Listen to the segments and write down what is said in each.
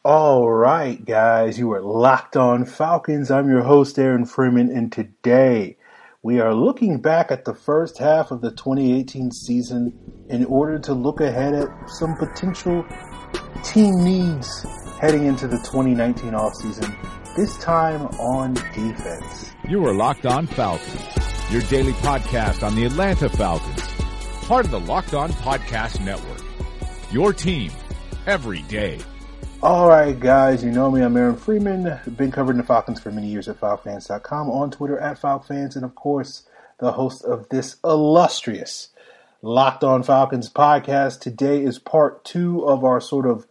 All right, guys, you are locked on Falcons. I'm your host, Aaron Freeman, and today we are looking back at the first half of the 2018 season in order to look ahead at some potential team needs heading into the 2019 offseason, this time on defense. You are Locked On Falcons, your daily podcast on the Atlanta Falcons, part of the Locked On Podcast Network. Your team every day. All right, guys, you know me. I'm Aaron Freeman. I've been covering the Falcons for many years at FalcFans.com, on Twitter at FalcFans, and of course, the host of this illustrious Locked On Falcons podcast. Today is part 2 of our sort of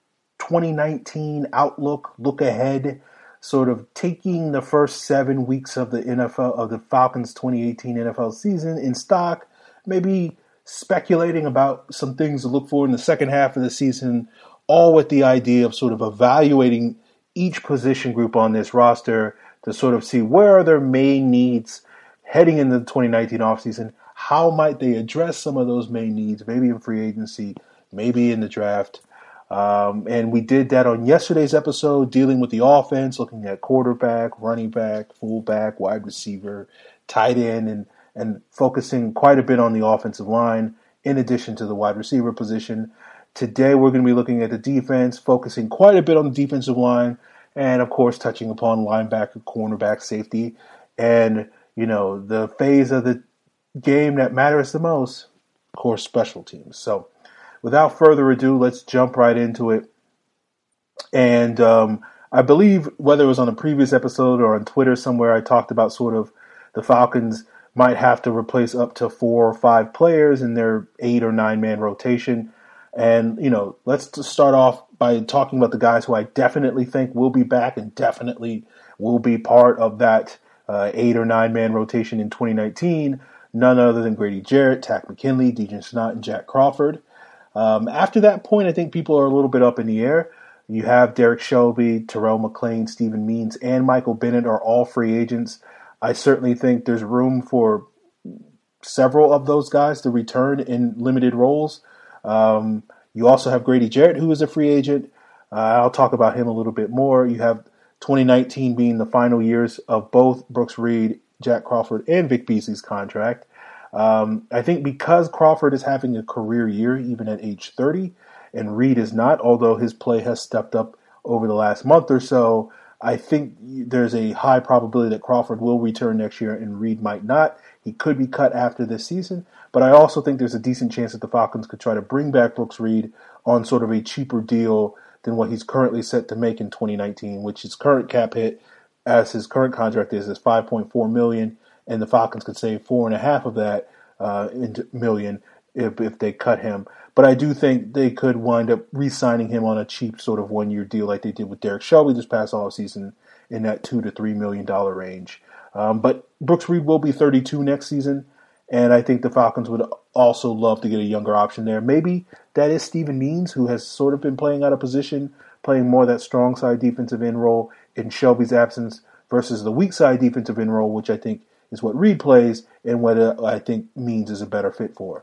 2019 outlook, look ahead, sort of taking the first 7 weeks of the Falcons 2018 NFL season in stock, maybe speculating about some things to look for in the second half of the season, all with the idea of sort of evaluating each position group on this roster to sort of see where are their main needs heading into the 2019 offseason. How might they address some of those main needs, maybe in free agency, maybe in the draft. And we did that on yesterday's episode, dealing with the offense, looking at quarterback, running back, fullback, wide receiver, tight end, and focusing quite a bit on the offensive line in addition to the wide receiver position. Today we're going to be looking at the defense, focusing quite a bit on the defensive line, and of course touching upon linebacker, cornerback, safety, and the phase of the game that matters the most, of course, special teams. So without further ado, let's jump right into it. And I believe whether it was on a previous episode or on Twitter somewhere, I talked about sort of the Falcons might have to replace up to 4 or 5 players in their 8 or 9 man rotation. And, let's just start off by talking about the guys who I definitely think will be back and definitely will be part of that 8 or 9 man rotation in 2019. None other than Grady Jarrett, Takk McKinley, Dejan Snott, and Jack Crawford. After that point, I think people are a little bit up in the air. You have Derek Shelby, Terrell McClain, Stephen Means, and Michael Bennett are all free agents. I certainly think there's room for several of those guys to return in limited roles. You also have Grady Jarrett, who is a free agent. I'll talk about him a little bit more. You have 2019 being the final years of both Brooks Reed, Jack Crawford, and Vic Beasley's contract. I think because Crawford is having a career year, even at age 30, and Reed is not, although his play has stepped up over the last month or so, I think there's a high probability that Crawford will return next year and Reed might not. He could be cut after this season, but I also think there's a decent chance that the Falcons could try to bring back Brooks Reed on sort of a cheaper deal than what he's currently set to make in 2019, which his current cap hit, as his current contract is $5.4 million, and the Falcons could save 4.5 of that million if they cut him. But I do think they could wind up re-signing him on a cheap sort of one-year deal like they did with Derek Shelby this past offseason in that $2 to $3 million range. But Brooks Reed will be 32 next season, and I think the Falcons would also love to get a younger option there. Maybe that is Stephen Means, who has sort of been playing out of position, playing more of that strong side defensive end role in Shelby's absence versus the weak side defensive end role, which I think is what Reed plays and what I think Means is a better fit for.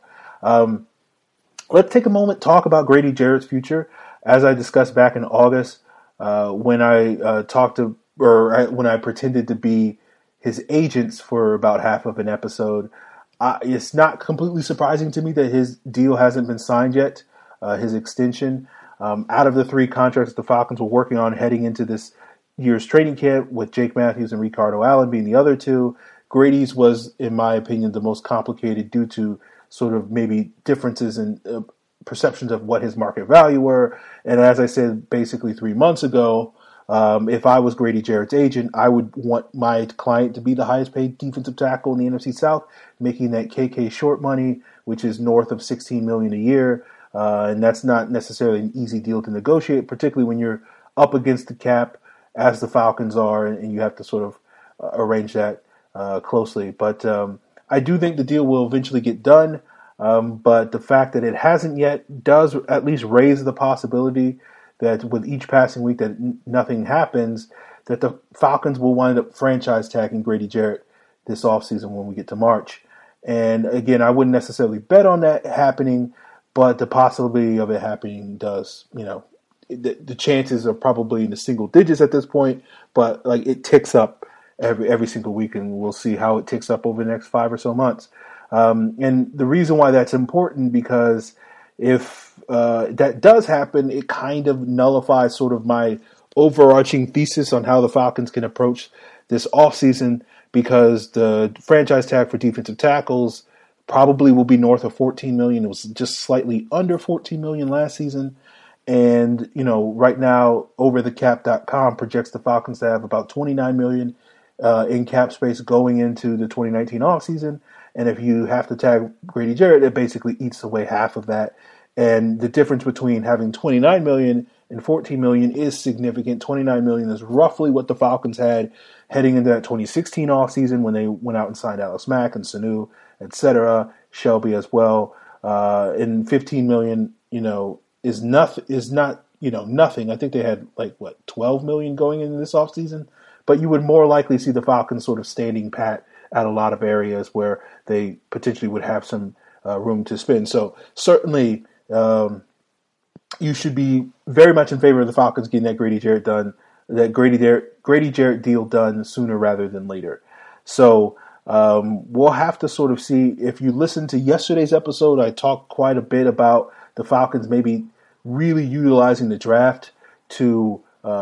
Let's take a moment to talk about Grady Jarrett's future. As I discussed back in August, when I when I pretended to be his agents for about half of an episode, it's not completely surprising to me that his deal hasn't been signed yet, his extension. Out of the 3 contracts the Falcons were working on heading into this year's training camp, with Jake Matthews and Ricardo Allen being the other 2, Grady's was, in my opinion, the most complicated due to sort of maybe differences in perceptions of what his market value were. And as I said basically 3 months ago, if I was Grady Jarrett's agent, I would want my client to be the highest paid defensive tackle in the NFC South, making that KK short money, which is north of $16 million a year. And that's not necessarily an easy deal to negotiate, particularly when you're up against the cap, as the Falcons are, and you have to sort of arrange that closely. But I do think the deal will eventually get done, but the fact that it hasn't yet does at least raise the possibility that with each passing week that nothing happens, that the Falcons will wind up franchise tagging Grady Jarrett this offseason when we get to March. And again, I wouldn't necessarily bet on that happening, but the possibility of it happening does, the chances are probably in the single digits at this point, but like it ticks up every single week, and we'll see how it ticks up over the next 5 or so months. And the reason why that's important, because if that does happen, it kind of nullifies sort of my overarching thesis on how the Falcons can approach this offseason, because the franchise tag for defensive tackles probably will be north of $14 million. It was just slightly under $14 million last season. And, right now, overthecap.com projects the Falcons to have about $29 million in cap space going into the 2019 offseason. And if you have to tag Grady Jarrett, it basically eats away half of that. And the difference between having $29 million and $14 million is significant. $29 million is roughly what the Falcons had heading into that 2016 offseason when they went out and signed Alex Mack and Sanu, etc., Shelby as well. And $15 million, is not nothing. I think they had $12 million going into this offseason. But you would more likely see the Falcons sort of standing pat at a lot of areas where they potentially would have some room to spend. So certainly you should be very much in favor of the Falcons getting that Grady Jarrett deal done sooner rather than later. So we'll have to sort of see. If you listen to yesterday's episode, I talked quite a bit about the Falcons maybe really utilizing the draft to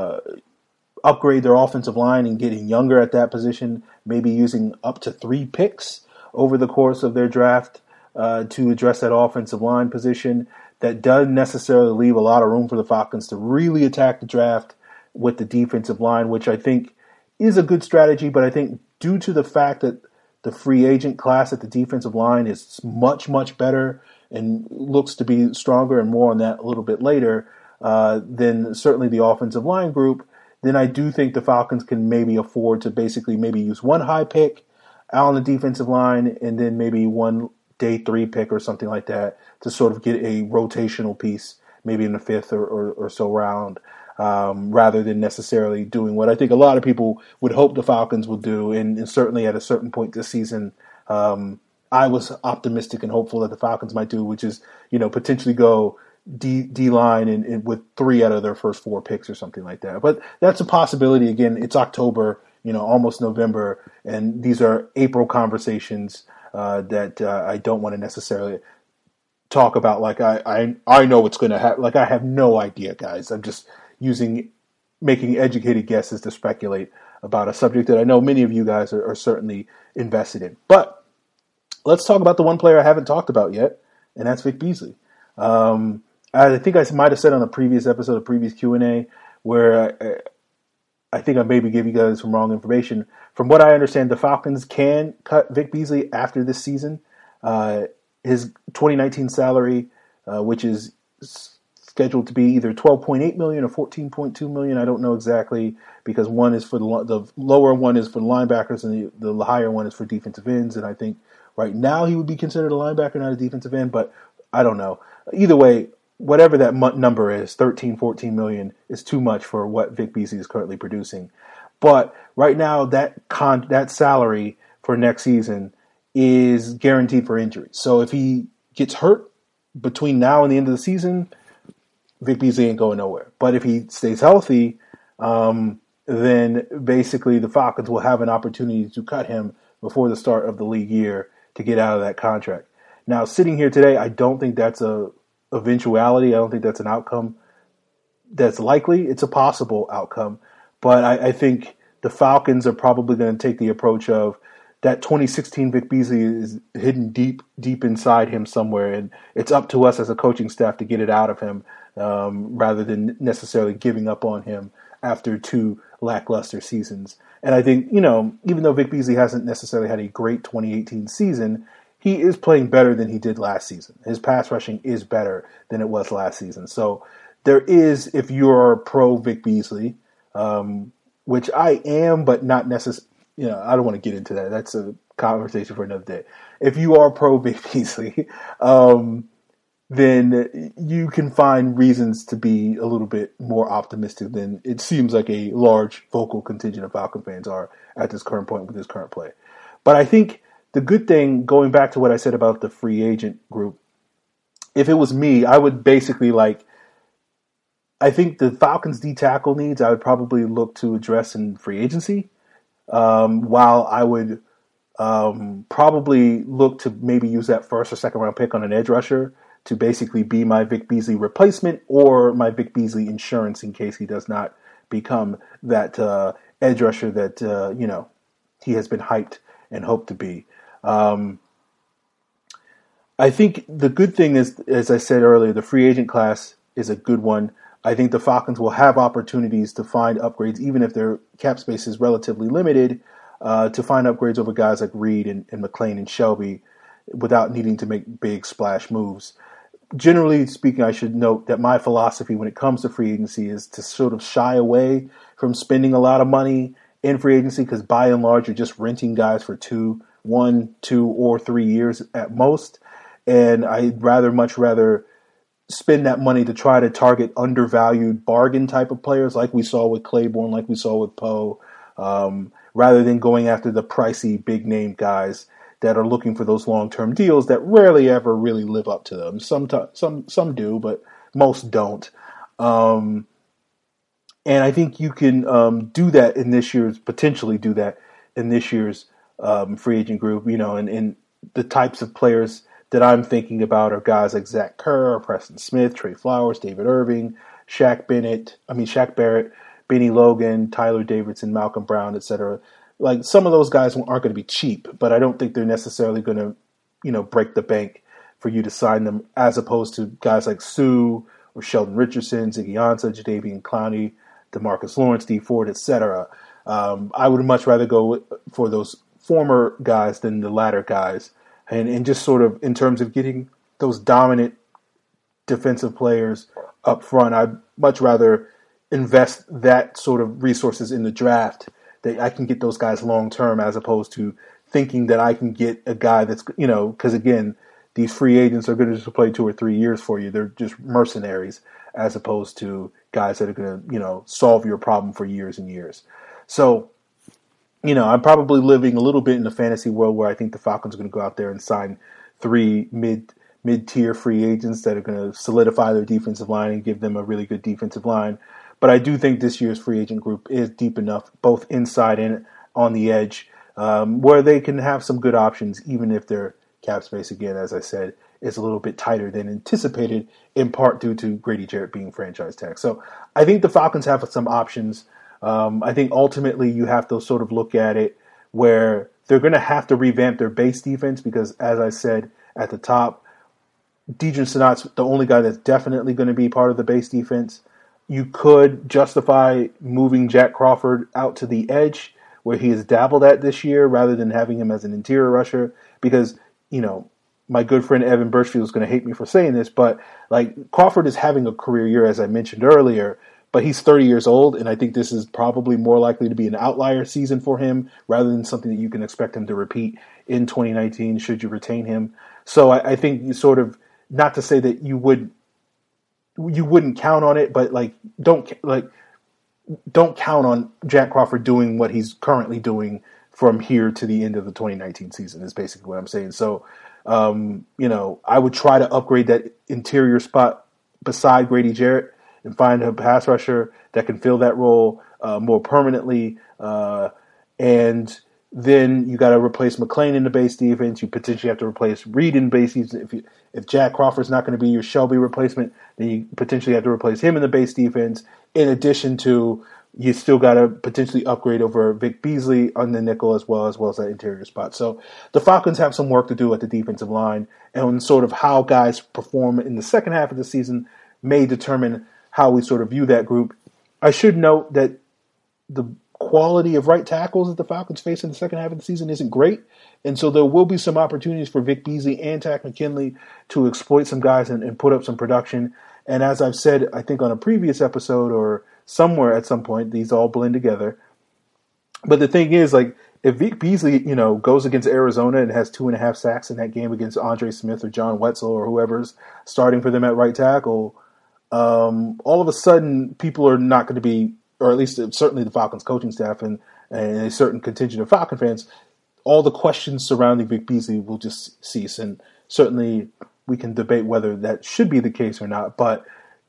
upgrade their offensive line and getting younger at that position, maybe using up to 3 picks over the course of their draft to address that offensive line position. That doesn't necessarily leave a lot of room for the Falcons to really attack the draft with the defensive line, which I think is a good strategy. But I think due to the fact that the free agent class at the defensive line is much, much better and looks to be stronger, and more on that a little bit later, than certainly the offensive line group, then I do think the Falcons can maybe afford to basically maybe use one high pick out on the defensive line and then maybe one day 3 pick or something like that to sort of get a rotational piece, maybe in the 5th or so round, rather than necessarily doing what I think a lot of people would hope the Falcons will do. And certainly at a certain point this season, I was optimistic and hopeful that the Falcons might do, which is, potentially go D-line and with 3 out of their first 4 picks or something like that. But that's a possibility. Again, it's October, almost November, and these are April conversations that I don't want to necessarily talk about like I know what's going to happen. Like I have no idea, guys. I'm just making educated guesses to speculate about a subject that I know many of you guys are certainly invested in. But let's talk about the one player I haven't talked about yet, and that's Vic Beasley. I think I might have said on a previous episode, a previous Q&A, where I think I maybe gave you guys some wrong information. From what I understand, the Falcons can cut Vic Beasley after this season. His 2019 salary, which is scheduled to be either $12.8 million or $14.2 million. I don't know exactly, because one is for the lower one is for the linebackers and the higher one is for defensive ends. And I think right now he would be considered a linebacker, not a defensive end, but I don't know. Either way, whatever that number is, 13, 14 million, is too much for what Vic Beasley is currently producing. But right now, that salary for next season is guaranteed for injury. So if he gets hurt between now and the end of the season, Vic Beasley ain't going nowhere. But if he stays healthy, then basically the Falcons will have an opportunity to cut him before the start of the league year to get out of that contract. Now, sitting here today, I don't think that's a eventuality. I don't think that's an outcome that's likely. It's a possible outcome. But I think the Falcons are probably going to take the approach of that 2016 Vic Beasley is hidden deep inside him somewhere, and it's up to us as a coaching staff to get it out of him, rather than necessarily giving up on him after 2 lackluster seasons. And I think, even though Vic Beasley hasn't necessarily had a great 2018 season, he is playing better than he did last season. His pass rushing is better than it was last season. So there is, if you're pro Vic Beasley, which I am, but not necessarily, I don't want to get into that. That's a conversation for another day. If you are pro Vic Beasley, then you can find reasons to be a little bit more optimistic than it seems like a large vocal contingent of Falcon fans are at this current point with his current play. But I think the good thing, going back to what I said about the free agent group, if it was me, I would basically I think the Falcons' D-tackle needs I would probably look to address in free agency, while I would probably look to maybe use that first or second round pick on an edge rusher to basically be my Vic Beasley replacement or my Vic Beasley insurance in case he does not become that edge rusher that he has been hyped and hoped to be. I think the good thing is, as I said earlier, the free agent class is a good one. I think the Falcons will have opportunities to find upgrades, even if their cap space is relatively limited, to find upgrades over guys like Reed and McClain and Shelby without needing to make big splash moves. Generally speaking, I should note that my philosophy when it comes to free agency is to sort of shy away from spending a lot of money in free agency because by and large you're just renting guys for 1, 2, or 3 years at most. And I'd much rather spend that money to try to target undervalued bargain type of players like we saw with Claiborne, like we saw with Poe, rather than going after the pricey big name guys that are looking for those long-term deals that rarely ever really live up to them. Some do, but most don't. And I think you can potentially do that in this year's free agent group, and the types of players that I'm thinking about are guys like Zach Kerr, Preston Smith, Trey Flowers, David Irving, Shaq Barrett, Benny Logan, Tyler Davidson, Malcolm Brown, etc. Like some of those guys aren't going to be cheap, but I don't think they're necessarily going to, break the bank for you to sign them, as opposed to guys like Sue or Sheldon Richardson, Ziggy Ansah, Jadeveon Clowney, DeMarcus Lawrence, Dee Ford, etc. I would much rather go for those former guys than the latter guys. And just sort of in terms of getting those dominant defensive players up front, I'd much rather invest that sort of resources in the draft that I can get those guys long term as opposed to thinking that I can get a guy that's, because again, these free agents are going to just play 2 or 3 years for you. They're just mercenaries as opposed to guys that are going to, solve your problem for years and years. So, I'm probably living a little bit in the fantasy world where I think the Falcons are going to go out there and sign 3 mid-tier free agents that are going to solidify their defensive line and give them a really good defensive line. But I do think this year's free agent group is deep enough, both inside and on the edge, where they can have some good options, even if their cap space, again, as I said, is a little bit tighter than anticipated, in part due to Grady Jarrett being franchise tag. So I think the Falcons have some options. I think ultimately you have to sort of look at it where they're going to have to revamp their base defense because, as I said at the top, Dejan Sanat's the only guy that's definitely going to be part of the base defense. You could justify moving Jack Crawford out to the edge where he has dabbled at this year rather than having him as an interior rusher because, my good friend Evan Birchfield is going to hate me for saying this, but Crawford is having a career year, as I mentioned earlier, but he's 30 years old, and I think this is probably more likely to be an outlier season for him rather than something that you can expect him to repeat in 2019 should you retain him. So I think you sort of, not to say that you wouldn't count on it, but don't count on Jack Crawford doing what he's currently doing from here to the end of the 2019 season is basically what I'm saying. So, I would try to upgrade that interior spot beside Grady Jarrett and find a pass rusher that can fill that role more permanently. And then you got to replace McClain in the base defense. You potentially have to replace Reed in base defense. If Jack Crawford's not going to be your Shelby replacement, then you potentially have to replace him in the base defense. In addition to, you still got to potentially upgrade over Vic Beasley on the nickel as well as that interior spot. So the Falcons have some work to do at the defensive line, and sort of how guys perform in the second half of the season may determine how we sort of view that group. I should note that the quality of right tackles that the Falcons face in the second half of the season isn't great, and so there will be some opportunities for Vic Beasley and Takk McKinley to exploit some guys and put up some production. And as I've said, I think on a previous episode or somewhere at some point, these all blend together. But the thing is, if Vic Beasley, goes against Arizona and has 2.5 sacks in that game against Andre Smith or John Wetzel or whoever's starting for them at right tackle, all of a sudden people are not going to be, or at least certainly the Falcons coaching staff and a certain contingent of Falcon fans, all the questions surrounding Vic Beasley will just cease. And certainly we can debate whether that should be the case or not. But,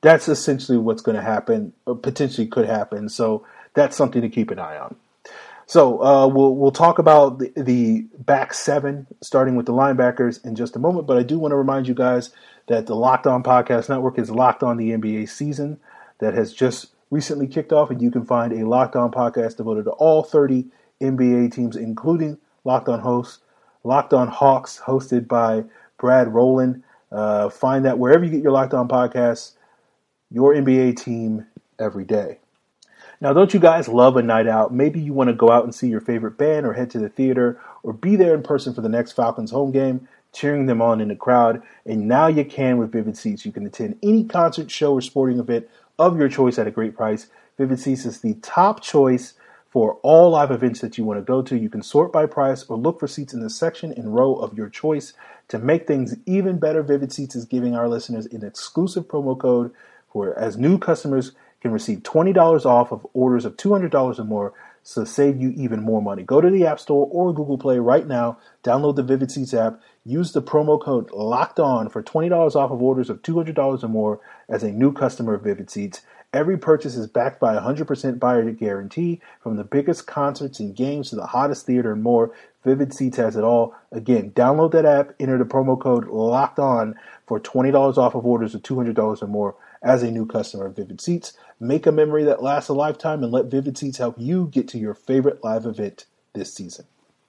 That's essentially what's going to happen, or potentially could happen. So that's something to keep an eye on. So we'll talk about the back seven, starting with the linebackers in just a moment. But I do want to remind you guys that the Locked On Podcast Network is locked on the NBA season that has just recently kicked off, and you can find a Locked On podcast devoted to all 30 NBA teams, including Locked On Hawks, hosted by Brad Rowland. Find that wherever you get your Locked On podcasts, your NBA team every day. Now, don't you guys love a night out? Maybe you want to go out and see your favorite band or head to the theater or be there in person for the next Falcons home game, cheering them on in the crowd. And now you can with Vivid Seats. You can attend any concert, show, or sporting event of your choice at a great price. Vivid Seats is the top choice for all live events that you want to go to. You can sort by price or look for seats in the section and row of your choice. To make things even better, Vivid Seats is giving our listeners an exclusive promo code for as new customers can receive $20 off of orders of $200 or more, so save you even more money. Go to the App Store or Google Play right now, download the Vivid Seats app, use the promo code LOCKEDON for $20 off of orders of $200 or more as a new customer of Vivid Seats. Every purchase is backed by a 100% buyer guarantee. From the biggest concerts and games to the hottest theater and more, Vivid Seats has it all. Again, download that app, enter the promo code LOCKEDON for $20 off of orders of $200 or more as a new customer of Vivid Seats. Make a memory that lasts a lifetime and let Vivid Seats help you get to your favorite live event this season.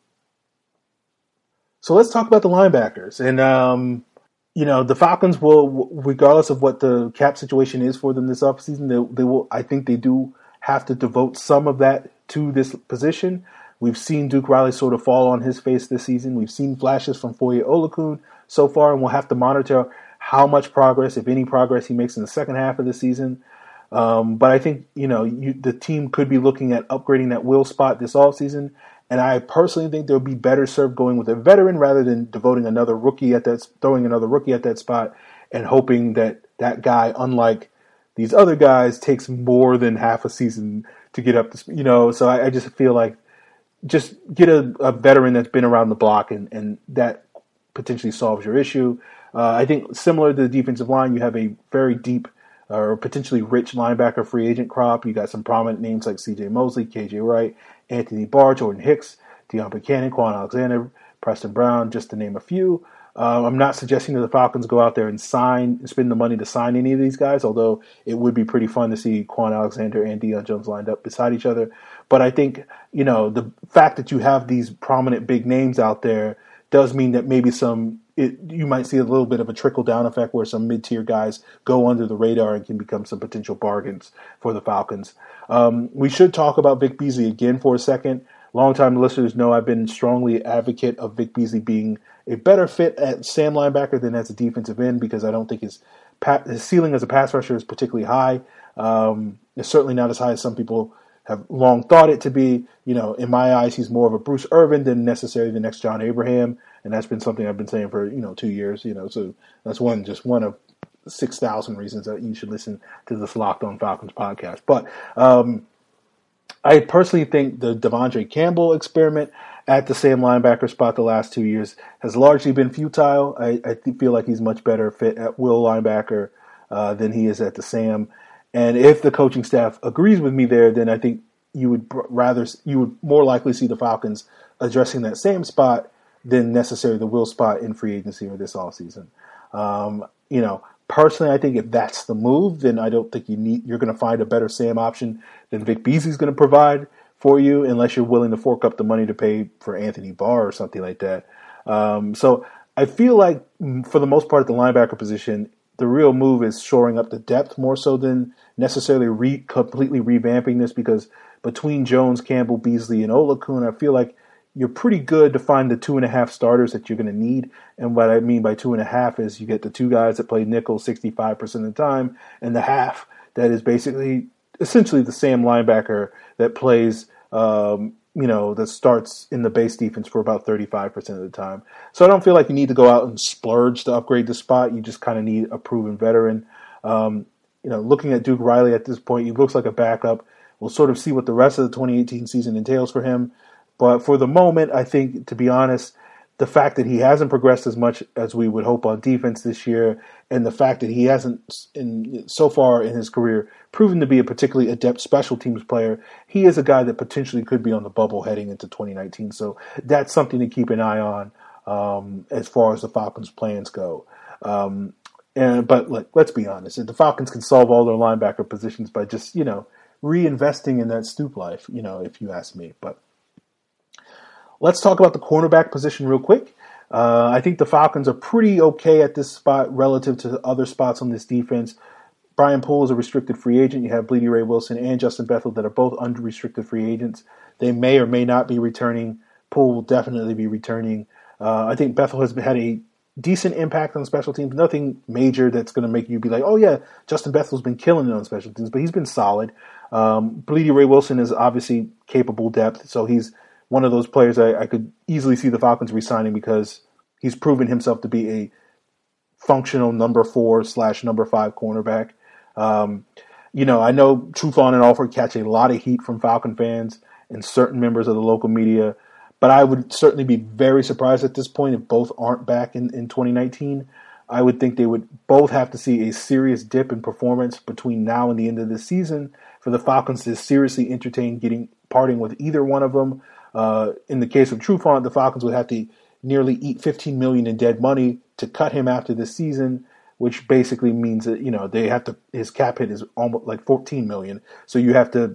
So let's talk about the linebackers. And, the Falcons will, regardless of what the cap situation is for them this offseason, they will. I think they do have to devote some of that to this position. We've seen Duke Riley sort of fall on his face this season. We've seen flashes from Foye Oluokun so far, and we'll have to monitor how much progress, if any progress, he makes in the second half of the season. But I think, the team could be looking at upgrading that will spot this offseason. And I personally think they'll be better served going with a veteran rather than throwing another rookie at that spot and hoping that that guy, unlike these other guys, takes more than half a season to get up to, So I just feel like just get a veteran that's been around the block and that potentially solves your issue. I think similar to the defensive line, you have a very deep or potentially rich linebacker free agent crop. You got some prominent names like C.J. Mosley, K.J. Wright, Anthony Barr, Jordan Hicks, Deion Buchanan, Quan Alexander, Preston Brown, just to name a few. I'm not suggesting that the Falcons go out there and spend the money to sign any of these guys, although it would be pretty fun to see Quan Alexander and Deion Jones lined up beside each other. But I think, the fact that you have these prominent big names out there does mean that maybe you might see a little bit of a trickle-down effect where some mid-tier guys go under the radar and can become some potential bargains for the Falcons. We should talk about Vic Beasley again for a second. Longtime listeners know I've been strongly advocate of Vic Beasley being a better fit at Sam linebacker than as a defensive end because I don't think his ceiling as a pass rusher is particularly high. It's certainly not as high as some people have long thought it to be. In my eyes, he's more of a Bruce Irvin than necessarily the next John Abraham, and that's been something I've been saying for 2 years. So that's one of 6,000 reasons that you should listen to this Locked On Falcons podcast. But I personally think the Devondre Campbell experiment at the Sam linebacker spot the last 2 years has largely been futile. I feel like he's much better fit at will linebacker than he is at the Sam. And if the coaching staff agrees with me there, then I think you would more likely see the Falcons addressing that same spot than necessarily the will spot in free agency or this offseason. Personally, I think if that's the move, then I don't think you're going to find a better Sam option than Vic Beasley's going to provide for you, unless you're willing to fork up the money to pay for Anthony Barr or something like that. So I feel like for the most part, at the linebacker position, the real move is shoring up the depth more so than necessarily completely revamping this, because between Jones, Campbell, Beasley, and Oluokun, I feel like you're pretty good to find the 2.5 starters that you're going to need. And what I mean by 2.5 is you get the two guys that play nickel 65% of the time, and the half that is essentially the Sam linebacker that plays, that starts in the base defense for about 35% of the time. So I don't feel like you need to go out and splurge to upgrade the spot. You just kind of need a proven veteran. Looking at Duke Riley at this point, he looks like a backup. We'll sort of see what the rest of the 2018 season entails for him. But for the moment, I think, to be honest, the fact that he hasn't progressed as much as we would hope on defense this year, and the fact that he hasn't, so far in his career, proven to be a particularly adept special teams player, he is a guy that potentially could be on the bubble heading into 2019. So that's something to keep an eye on as far as the Falcons' plans go. But let's be honest, the Falcons can solve all their linebacker positions by just, reinvesting in that Stoop life, if you ask me. But let's talk about the cornerback position real quick. I think the Falcons are pretty okay at this spot relative to other spots on this defense. Brian Poole is a restricted free agent. You have Bleedy Ray Wilson and Justin Bethel that are both unrestricted free agents. They may or may not be returning. Poole will definitely be returning. I think Bethel has had a decent impact on special teams. Nothing major that's going to make you be like, oh yeah, Justin Bethel's been killing it on special teams, but he's been solid. Bleedy Ray Wilson is obviously capable depth, so he's one of those players I could easily see the Falcons re-signing because he's proven himself to be a functional number 4/number 5 cornerback. I know Trufant and Alford catch a lot of heat from Falcon fans and certain members of the local media, but I would certainly be very surprised at this point if both aren't back in 2019. I would think they would both have to see a serious dip in performance between now and the end of the season for the Falcons to seriously entertain parting with either one of them. In the case of Trufant, the Falcons would have to nearly eat $15 million in dead money to cut him after this season, which basically means that, they have to, his cap hit is almost like $14 million. So you have to,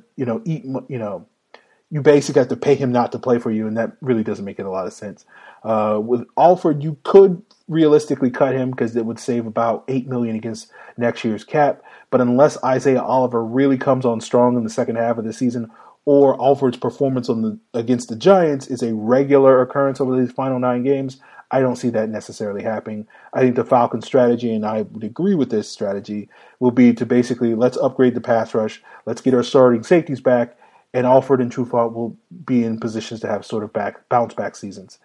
you basically have to pay him not to play for you, and that really doesn't make it a lot of sense. With Alford, you could realistically cut him because it would save about $8 million against next year's cap. But unless Isaiah Oliver really comes on strong in the second half of the season, or Alford's performance against the Giants is a regular occurrence over these final 9 games, I don't see that necessarily happening. I think the Falcons' strategy, and I would agree with this strategy, will be to basically let's upgrade the pass rush, let's get our starting safeties back, and Alford and Trufant will be in positions to have sort of bounce back seasons.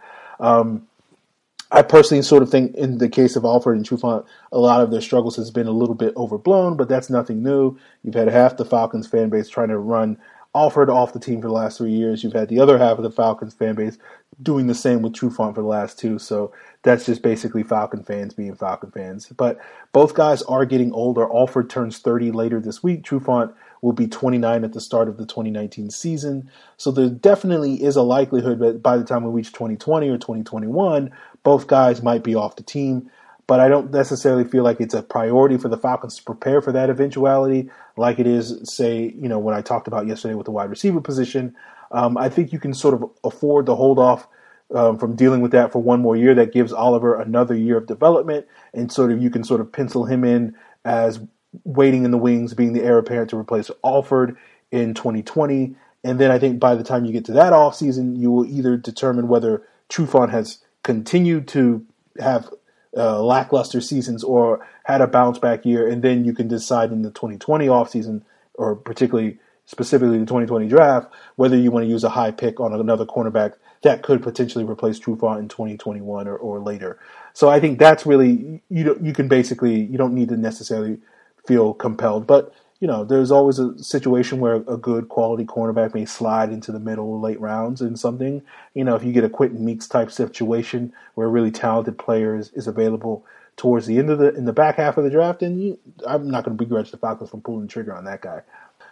I personally sort of think in the case of Alford and Trufant, a lot of their struggles has been a little bit overblown, but that's nothing new. You've had half the Falcons fan base trying to run Alford off the team for the last 3 years. You've had the other half of the Falcons fan base doing the same with Trufant for the last 2. So that's just basically Falcon fans being Falcon fans. But both guys are getting older. Alford turns 30 later this week. Trufant will be 29 at the start of the 2019 season. So there definitely is a likelihood that by the time we reach 2020 or 2021, both guys might be off the team. But I don't necessarily feel like it's a priority for the Falcons to prepare for that eventuality like it is, say, when I talked about yesterday with the wide receiver position. I think you can sort of afford to hold off from dealing with that for one more year. That gives Oliver another year of development, and you can sort of pencil him in as waiting in the wings, being the heir apparent to replace Alford in 2020. And then I think by the time you get to that offseason, you will either determine whether Trufant has continued to have lackluster seasons or had a bounce back year, and then you can decide in the 2020 offseason, or specifically the 2020 draft, whether you want to use a high pick on another cornerback that could potentially replace Trufant in 2021 or later. So I think that's really, you don't need to necessarily feel compelled, but there's always a situation where a good quality cornerback may slide into the middle or late rounds in something. If you get a Quentin Meeks type situation where a really talented player is available towards the end in the back half of the draft, then I'm not going to begrudge the Falcons from pulling the trigger on that guy.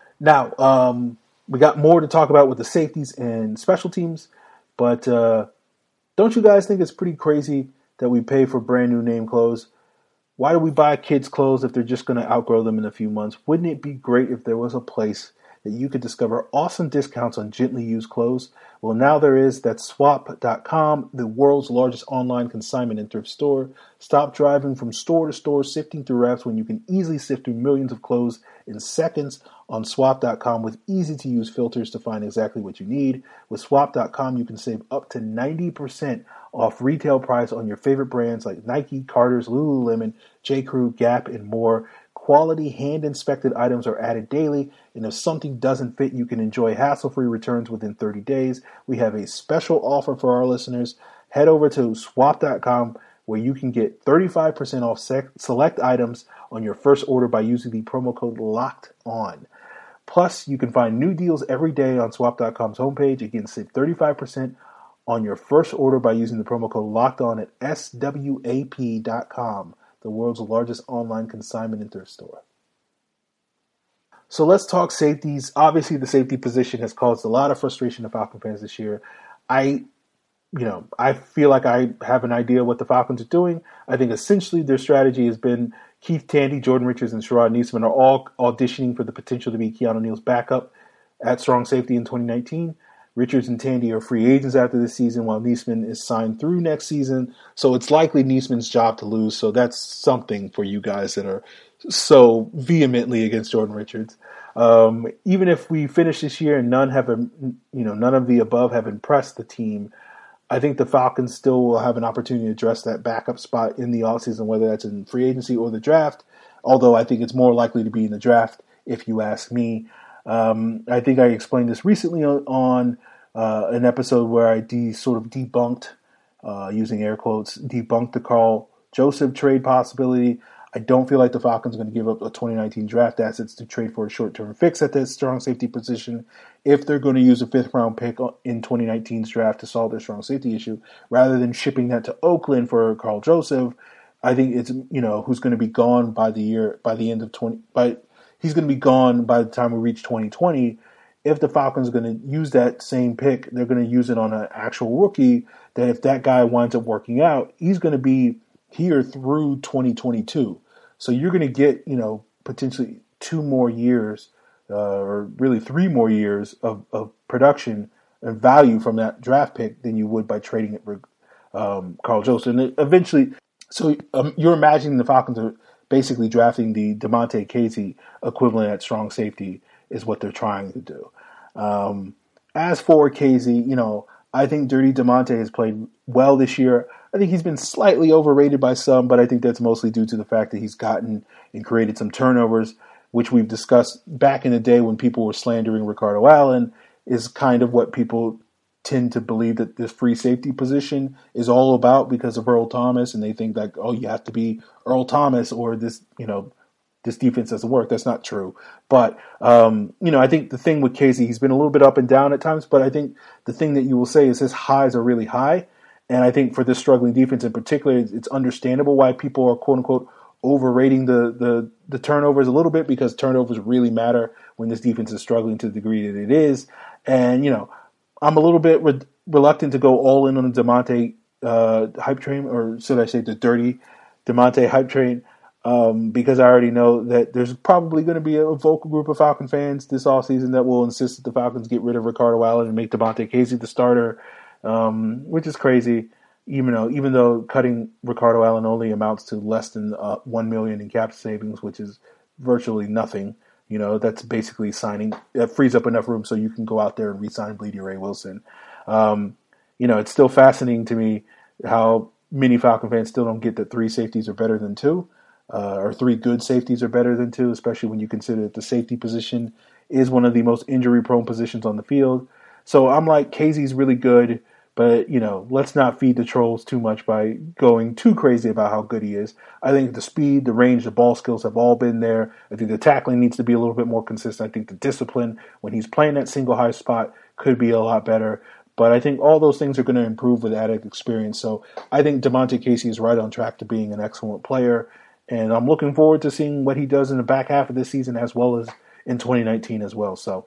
Now, we got more to talk about with the safeties and special teams, but don't you guys think it's pretty crazy that we pay for brand new name clothes? Why do we buy kids' clothes if they're just going to outgrow them in a few months? Wouldn't it be great if there was a place that you could discover awesome discounts on gently used clothes? Well, now there is. That's swap.com, the world's largest online consignment and thrift store. Stop driving from store to store, sifting through racks when you can easily sift through millions of clothes in seconds on swap.com with easy-to-use filters to find exactly what you need. With swap.com, you can save up to 90% off retail price on your favorite brands like Nike, Carter's, Lululemon, J.Crew, Gap, and more. Quality hand-inspected items are added daily, and if something doesn't fit, you can enjoy hassle-free returns within 30 days. We have a special offer for our listeners. Head over to swap.com where you can get 35% off select items on your first order by using the promo code LOCKEDON. Plus, you can find new deals every day on swap.com's homepage. Again, save 35% on your first order by using the promo code LOCKEDON at swap.com, the world's largest online consignment and thrift store. So let's talk safeties. Obviously, the safety position has caused a lot of frustration to Falcon fans this year. I feel like I have an idea what the Falcons are doing. I think essentially their strategy has been Keith Tandy, Jordan Richards, and Sherrod Neesman are all auditioning for the potential to be Keanu Neal's backup at strong safety in 2019. Richards and Tandy are free agents after this season, while Neesman is signed through next season. So it's likely Neesman's job to lose. So that's something for you guys that are so vehemently against Jordan Richards. Even if we finish this year and none of the above have impressed the team, I think the Falcons still will have an opportunity to address that backup spot in the offseason, whether that's in free agency or the draft, although I think it's more likely to be in the draft, if you ask me. I think I explained this recently on an episode where I debunked, using air quotes, debunked the Karl Joseph trade possibility. I don't feel like the Falcons are going to give up a 2019 draft assets to trade for a short-term fix at that strong safety position if they're going to use a fifth-round pick in 2019's draft to solve their strong safety issue, rather than shipping that to Oakland for Karl Joseph. I think it's, who's going to be gone he's going to be gone by the time we reach 2020. If the Falcons are going to use that same pick, they're going to use it on an actual rookie that if that guy winds up working out, he's going to be here through 2022. So you're going to get, potentially 2 more years, or really 3 more years of production and value from that draft pick than you would by trading it for Karl Joseph. And eventually, so you're imagining the Falcons are basically drafting the Damontae Kazee equivalent at strong safety is what they're trying to do. As for Kazee, I think Dirty Damontae has played well this year. I think he's been slightly overrated by some, but I think that's mostly due to the fact that he's gotten and created some turnovers, which we've discussed back in the day when people were slandering Ricardo Allen, is kind of what people tend to believe that this free safety position is all about because of Earl Thomas, and they think like, oh, you have to be Earl Thomas or this, this defense doesn't work. That's not true. But, I think the thing with Kazee, he's been a little bit up and down at times, but I think the thing that you will say is his highs are really high. And I think for this struggling defense in particular, it's understandable why people are, quote unquote, overrating the turnovers a little bit, because turnovers really matter when this defense is struggling to the degree that it is. And, I'm a little bit reluctant to go all in on the Damontae hype train, or should I say the dirty Damontae hype train, because I already know that there's probably going to be a vocal group of Falcon fans this offseason that will insist that the Falcons get rid of Ricardo Allen and make Damontae Kazee the starter, which is crazy. Even though cutting Ricardo Allen only amounts to less than $1 million in cap savings, which is virtually nothing. That's basically that frees up enough room so you can go out there and re-sign Bleedy Ray Wilson. It's still fascinating to me how many Falcon fans still don't get that 3 safeties are better than 2, or 3 good safeties are better than 2, especially when you consider that the safety position is one of the most injury-prone positions on the field. So I'm like, Kazee's really good, but, let's not feed the trolls too much by going too crazy about how good he is. I think the speed, the range, the ball skills have all been there. I think the tackling needs to be a little bit more consistent. I think the discipline when he's playing that single high spot could be a lot better. But I think all those things are going to improve with added experience. So I think Damontae Kazee is right on track to being an excellent player. And I'm looking forward to seeing what he does in the back half of this season as well as in 2019 as well. So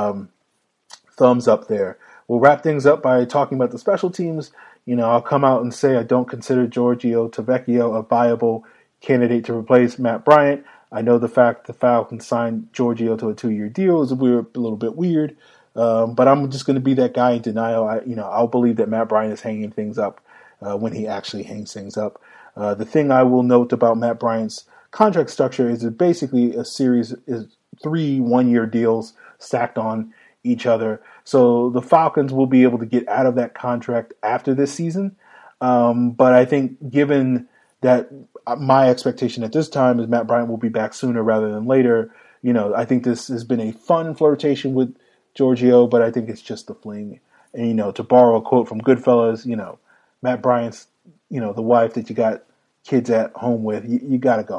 thumbs up there. We'll wrap things up by talking about the special teams. I'll come out and say I don't consider Giorgio Tavecchio a viable candidate to replace Matt Bryant. I know the fact the Falcons signed Giorgio to a 2-year deal is a little bit weird, but I'm just going to be that guy in denial. I'll believe that Matt Bryant is hanging things up when he actually hangs things up. The thing I will note about Matt Bryant's contract structure is it basically a series is 3 one-year deals stacked on each other. So the Falcons will be able to get out of that contract after this season. But I think given that my expectation at this time is Matt Bryant will be back sooner rather than later, I think this has been a fun flirtation with Giorgio, but I think it's just a fling. And, to borrow a quote from Goodfellas, Matt Bryant's, the wife that you got kids at home with, you got to go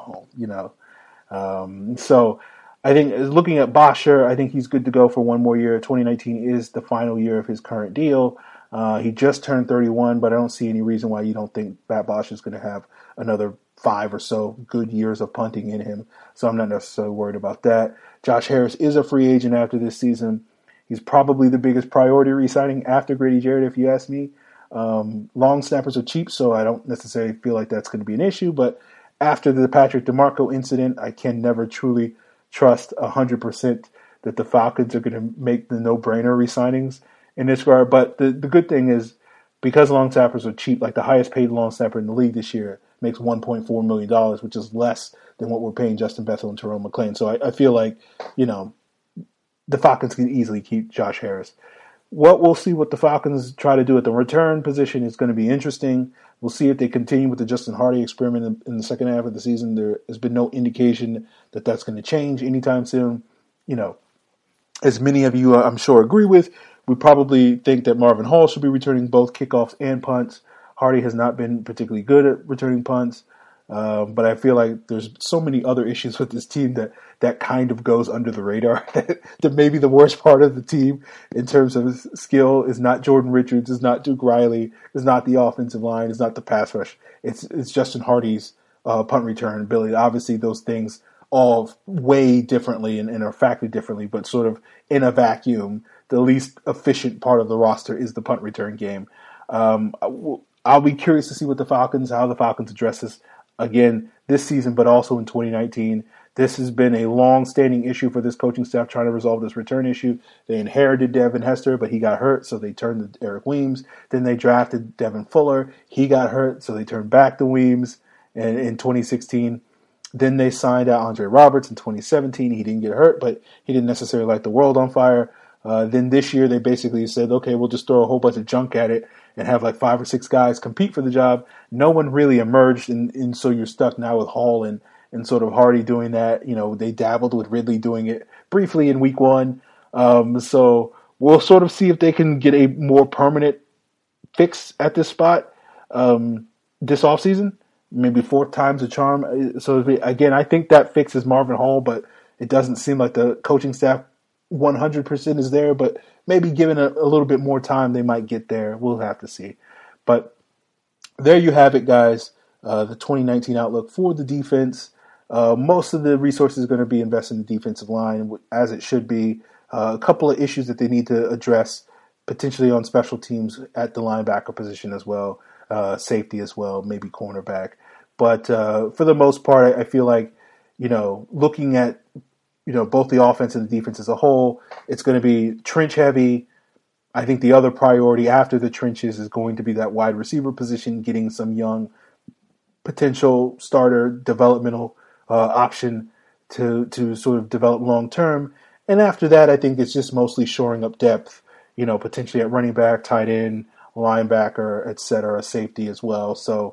home, So I think looking at Bosher, I think he's good to go for 1 more year. 2019 is the final year of his current deal. He just turned 31, but I don't see any reason why you don't think Matt Bosch is going to have another 5 or so good years of punting in him. So I'm not necessarily worried about that. Josh Harris is a free agent after this season. He's probably the biggest priority re-signing after Grady Jarrett, if you ask me. Long snappers are cheap, so I don't necessarily feel like that's going to be an issue. But after the Patrick DeMarco incident, I can never truly trust 100% that the Falcons are going to make the no-brainer re-signings in this regard. But the good thing is, because long snappers are cheap, like the highest paid long snapper in the league this year makes $1.4 million, which is less than what we're paying Justin Bethel and Terrell McClain. So I feel like, the Falcons can easily keep Josh Harris. We'll see what the Falcons try to do at the return position is going to be interesting. We'll see if they continue with the Justin Hardy experiment in the second half of the season. There has been no indication that that's going to change anytime soon. As many of you, I'm sure, agree with, we probably think that Marvin Hall should be returning both kickoffs and punts. Hardy has not been particularly good at returning punts, but I feel like there's so many other issues with this team that kind of goes under the radar. That maybe the worst part of the team in terms of skill is not Jordan Richards, is not Duke Riley, is not the offensive line, is not the pass rush. It's Justin Hardy's punt return ability. Obviously, those things all weigh differently and are factored differently, but sort of in a vacuum, the least efficient part of the roster is the punt return game. I'll be curious to see how the Falcons address this again this season, but also in 2019. This has been a long-standing issue for this coaching staff trying to resolve this return issue. They inherited Devin Hester, but he got hurt, so they turned to Eric Weems. Then they drafted Devin Fuller. He got hurt, so they turned back to Weems in 2016. Then they signed out Andre Roberts in 2017. He didn't get hurt, but he didn't necessarily light the world on fire. Then this year they basically said, okay, we'll just throw a whole bunch of junk at it and have like 5 or 6 guys compete for the job. No one really emerged, and so you're stuck now with Hall and sort of Hardy doing that. They dabbled with Ridley doing it briefly in week 1. So we'll sort of see if they can get a more permanent fix at this spot this offseason. Maybe 4 times the charm. So again, I think that fixes Marvin Hall, but it doesn't seem like the coaching staff 100% is there, but maybe given a little bit more time, they might get there. We'll have to see. But there you have it, guys. The 2019 outlook for the defense. Most of the resources are going to be invested in the defensive line, as it should be. A couple of issues that they need to address, potentially on special teams at the linebacker position as well, safety as well, maybe cornerback. But for the most part, I feel like, looking at both the offense and the defense as a whole, it's going to be trench heavy. I think the other priority after the trenches is going to be that wide receiver position, getting some young potential starter developmental option to sort of develop long term. And after that, I think it's just mostly shoring up depth, potentially at running back, tight end, linebacker, et cetera, safety as well. So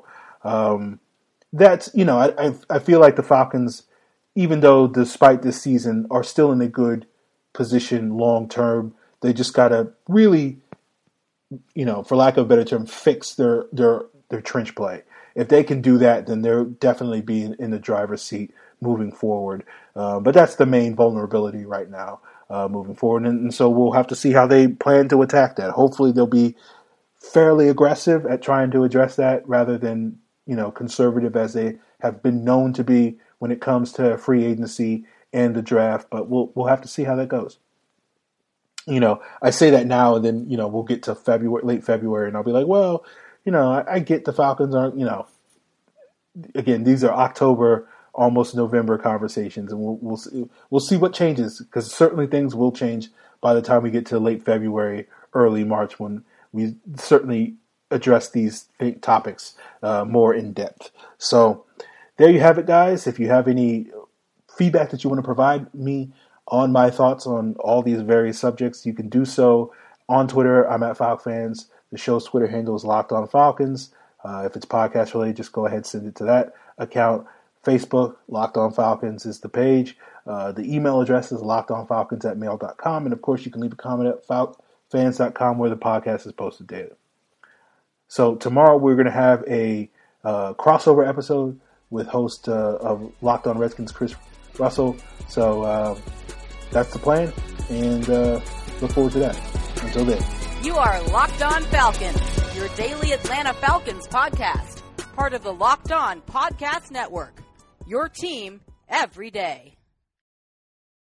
that's, I feel like the Falcons, even though despite this season, are still in a good position long term. They just got to really, for lack of a better term, fix their trench play. If they can do that, then they'll definitely be in the driver's seat moving forward. But that's the main vulnerability right now moving forward. And so we'll have to see how they plan to attack that. Hopefully they'll be fairly aggressive at trying to address that rather than, conservative as they have been known to be when it comes to free agency and the draft. But we'll have to see how that goes. I say that now, and then, we'll get to late February, and I'll be like, well, I get the Falcons aren't, again, these are October, almost November conversations, and we'll see what changes, because certainly things will change by the time we get to late February, early March, when we certainly address these topics more in depth. So there you have it, guys. If you have any feedback that you want to provide me on my thoughts on all these various subjects, you can do so on Twitter. I'm at FalcFans. The show's Twitter handle is Locked On Falcons. If it's podcast related, just go ahead and send it to that account. Facebook, Locked On Falcons is the page. The email address is lockedonfalcons@mail.com. And of course, you can leave a comment at falcfans.com where the podcast is posted daily. So tomorrow we're going to have a crossover episode with host of Locked On Redskins, Chris Russell. So that's the plan, and look forward to that. Until then. You are Locked On Falcons, your daily Atlanta Falcons podcast, part of the Locked On Podcast Network. Your team every day.